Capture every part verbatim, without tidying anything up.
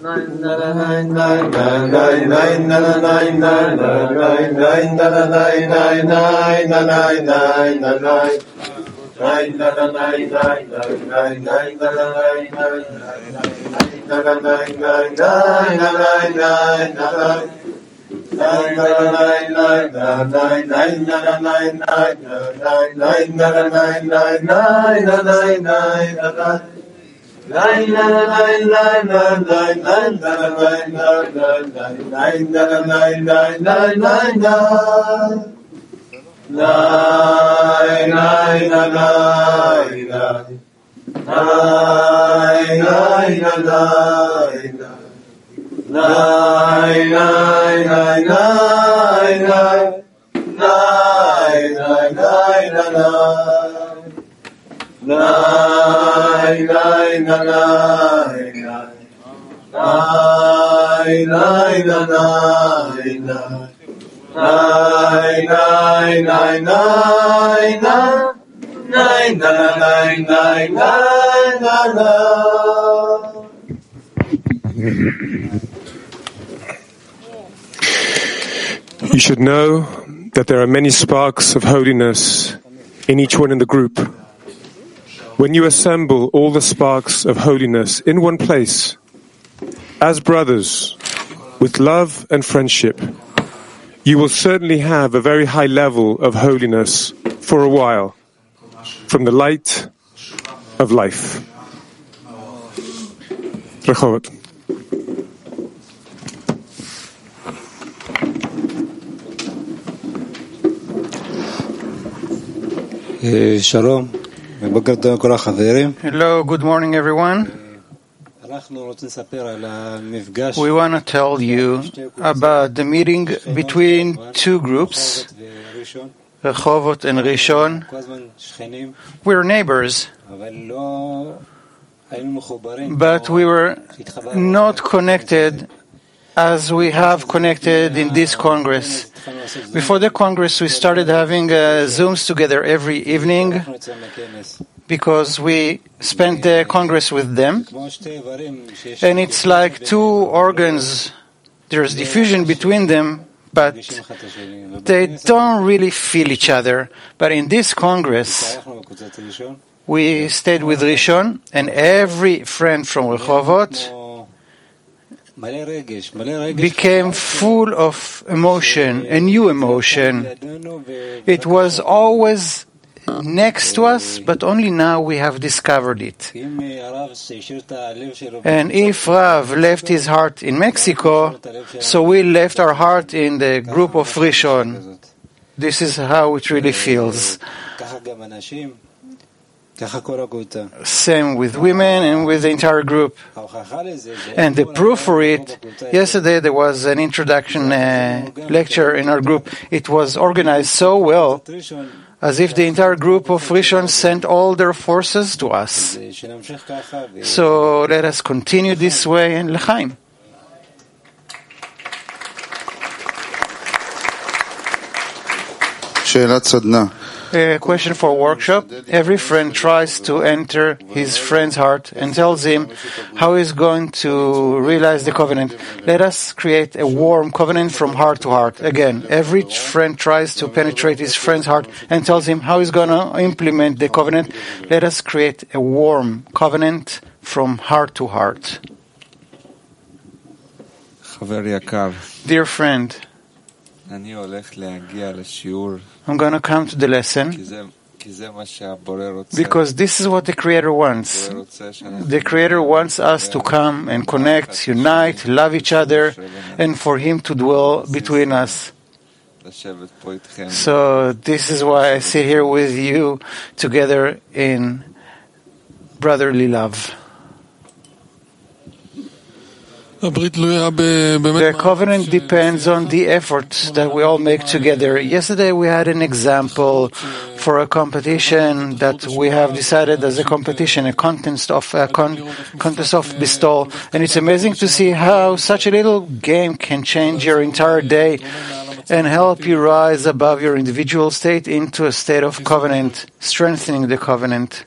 You should know that there are many sparks of holiness in each one in the group. When you assemble all the sparks of holiness in one place, as brothers, with love and friendship, you will certainly have a very high level of holiness for a while, from the light of life. Rehovot. Hello, good morning everyone. We want to tell you about the meeting between two groups, Rehovot and Rishon. We're neighbors, but we were not connected as we have connected in this Congress. Before the Congress, we started having uh, Zooms together every evening because we spent the Congress with them. And it's like two organs. There's diffusion between them, but they don't really feel each other. But in this Congress, we stayed with Rishon, and every friend from Rehovot became full of emotion, a new emotion. It was always next to us, but only now we have discovered it. And if Rav left his heart in Mexico, so we left our heart in the group of Rishon. This is how it really feels. Same with women and with the entire group. And the proof for it, yesterday there was an introduction uh, lecture in our group. It was organized so well, as if the entire group of Rishon sent all their forces to us. So let us continue this way in L'chaim. שאלת סדנה. A question for a workshop. Every friend tries to enter his friend's heart and tells him how he's going to realize the covenant. Let us create a warm covenant from heart to heart. Again, every friend tries to penetrate his friend's heart and tells him how he's going to implement the covenant. Let us create a warm covenant from heart to heart. Dear friend, I'm going to come to the lesson because this is what the Creator wants. The Creator wants us to come and connect, unite, love each other, and for Him to dwell between us. So this is why I sit here with you together in brotherly love. The covenant depends on the efforts that we all make together. Yesterday we had an example for a competition that we have decided as a competition, a contest of a con- contest of bestowal, and it's amazing to see how such a little game can change your entire day and help you rise above your individual state into a state of covenant, strengthening the covenant.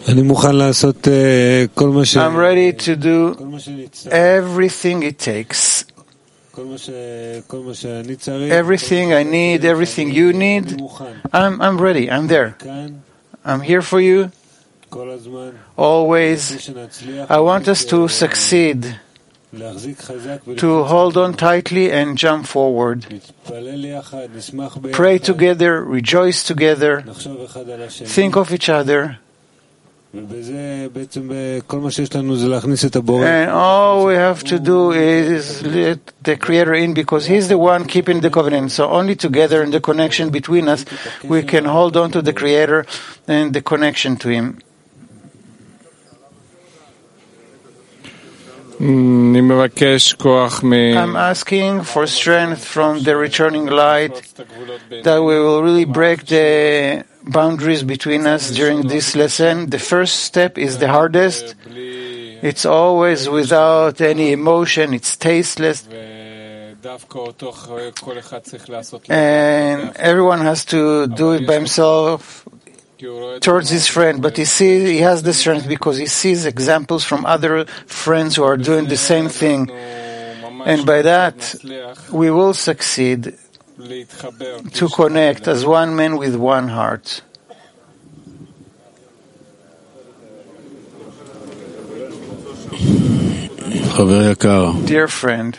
I'm ready to do everything it takes. Everything I need, everything you need, I'm, I'm ready, I'm there. I'm here for you, always. I want us to succeed, to hold on tightly and jump forward. Pray together, rejoice together, think of each other. And all we have to do is let the Creator in, because He's the one keeping the covenant. So only together in the connection between us we can hold on to the Creator and the connection to Him. I'm asking for strength from the returning light, that we will really break the boundaries between us during this lesson. The first step is the hardest. It's always without any emotion, it's tasteless. And everyone has to do it by himself towards his friend, but he sees, he has the strength because he sees examples from other friends who are doing the same thing. And by that, we will succeed to connect as one man with one heart. Dear friend,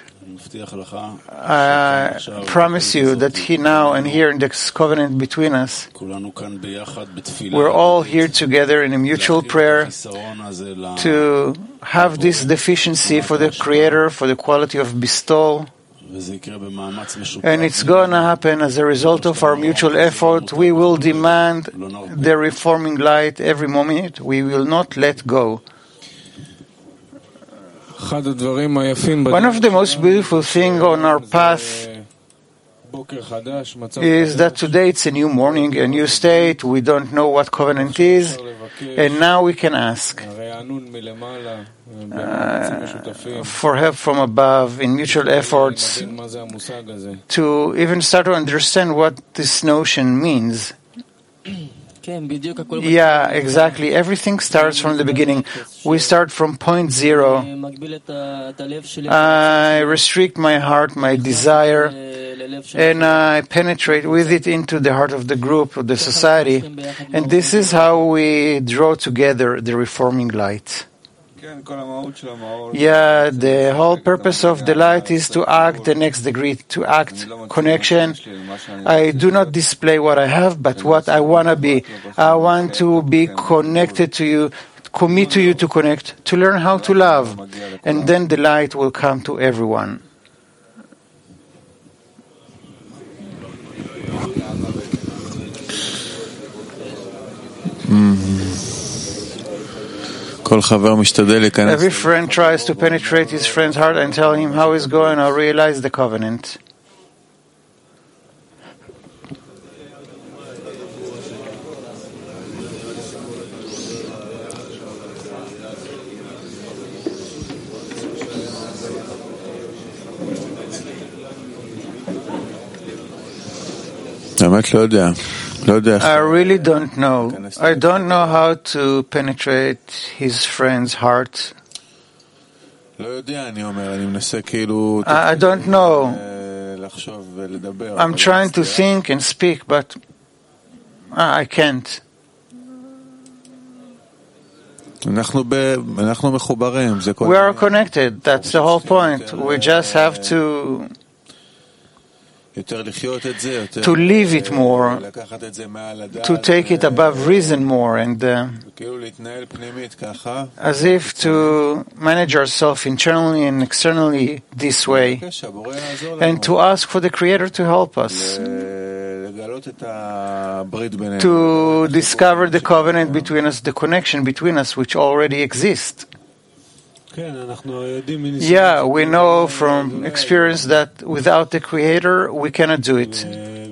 I promise you that he now and here in this covenant between us, we're all here together in a mutual prayer to have this deficiency for the Creator, for the quality of bestowal. And it's going to happen as a result of our mutual effort. We will demand the reforming light every moment. We will not let go. One of the most beautiful things on our path is that today it's a new morning, a new state. We don't know what covenant is, and now we can ask uh, for help from above in mutual efforts to even start to understand what this notion means. Yeah, exactly. Everything starts from the beginning. We start from point zero. I restrict my heart, my desire, and I penetrate with it into the heart of the group, of the society. And this is how we draw together the reforming light. Yeah, the whole purpose of the light is to act the next degree, to act connection. I do not display what I have, but what I want to be. I want to be connected to you, commit to you to connect, to learn how to love, and then the light will come to everyone. Mm-hmm. Every friend tries to penetrate his friend's heart and tell him how he's going or realize the covenant. I really don't know. I don't know how to penetrate his friend's heart. I don't know. I'm trying to think and speak, but I can't. We are connected. That's the whole point. We just have to to live it more, to take it above reason more, and uh, as if to manage ourselves internally and externally this way, and to ask for the Creator to help us to discover the covenant between us, the connection between us which already exists. Yeah, we know from experience that without the Creator, we cannot do it.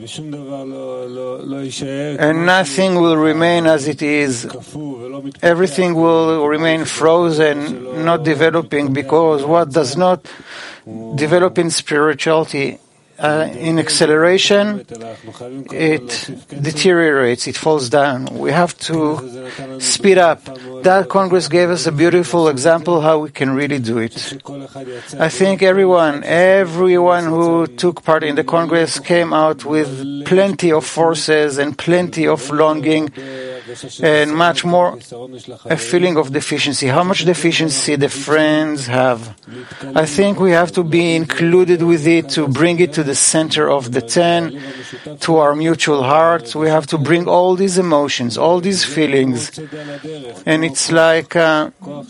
And nothing will remain as it is. Everything will remain frozen, not developing, because what does not develop in spirituality, uh, in acceleration, it deteriorates, it falls down. We have to speed up. that Congress gave us a beautiful example how we can really do it. I think everyone, everyone who took part in the Congress came out with plenty of forces and plenty of longing and much more a feeling of deficiency. How much deficiency the friends have. I think we have to be included with it to bring it to the center of the ten, to our mutual hearts. We have to bring all these emotions, all these feelings. And it's like uh,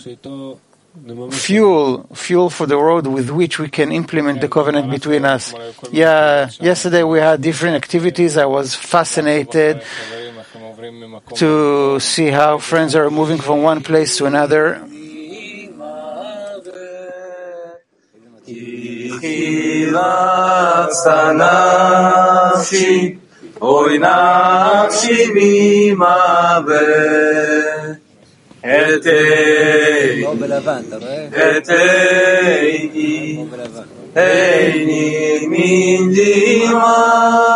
fuel, fuel for the road with which we can implement the covenant between us. Yeah, yesterday we had different activities. I was fascinated to see how friends are moving from one place to another. Eini min dima